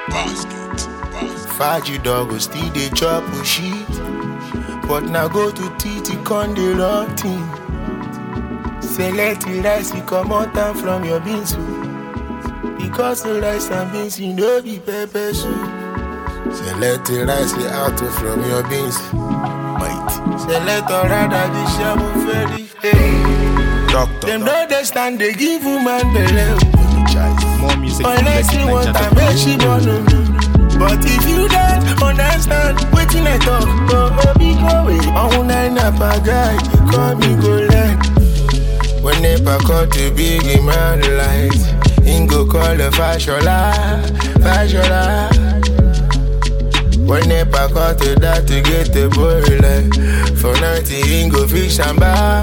Faji dog go still dey chop shit, but now go to titi con dey rotting. Select the rice, you come out from your beans soup, because the rice and beans you know be pepper soup. Select the rice out from your beans, mate. Select or rather the shabu ferry. Doctor. Them no dey stand, they give woman belly. More music. Unless you want to make she born on me. But if you don't understand, waiting I talk, be go away. I'm not a guy, you call me go left. When they pack out the big man light, Ingo call the fashola. When they pack out the that to get the boy like, for 90 Ingo fix and back.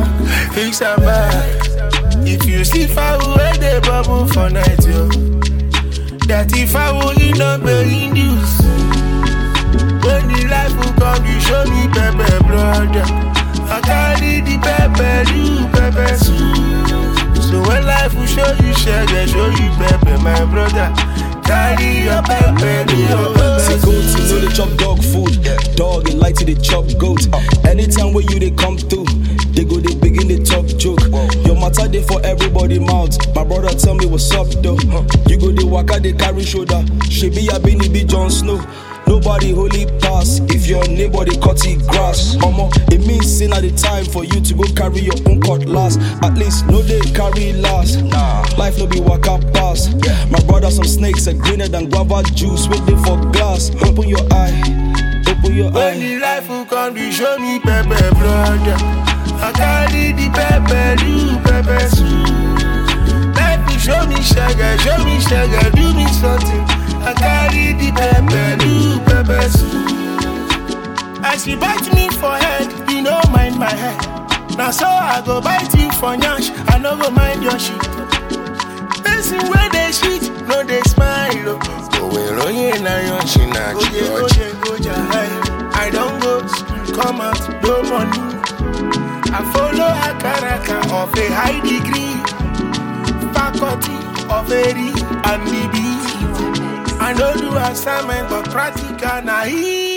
If you see fire, where they bubble for night, yo. That if I will eat up the induce, when the life will come, you show me pepper, brother. I carry the pepper, you pepper soup. So when life will show you share, they show you pepper, my brother. Carry your pepper, your pepper. See goats, you know they chop dog food. Dog and light to they chop goat. Anytime when you they come through, they go they begin they talk joke. Your matter they for everybody mouth. My brother tell me what's up though. You go they waka they carry shoulder. She be a Benny be Jon Snow. Nobody holy pass. If your neighbor they cut it grass, it means sin at the time for you to go carry your own cutlass. At least no they carry last. Life no be waka pass. My brother some snakes are greener than guava juice. Waiting for glass. Open your eye. When the life will come, you show me pepper, brother. I carry the pepper, you pepper soup. Life will show me sugar, do me something. I carry the pepper, you pepper soup. As you bite me for head, you no mind my head. Now so I go bite you for nyash, I no go mind your shit. Listen where they shit, no they smile. Oh, we're rolling iron, she not I don't go school, come out, no money. I follow a character of a high degree, faculty of a and BB. I don't do assignment but practical, nah.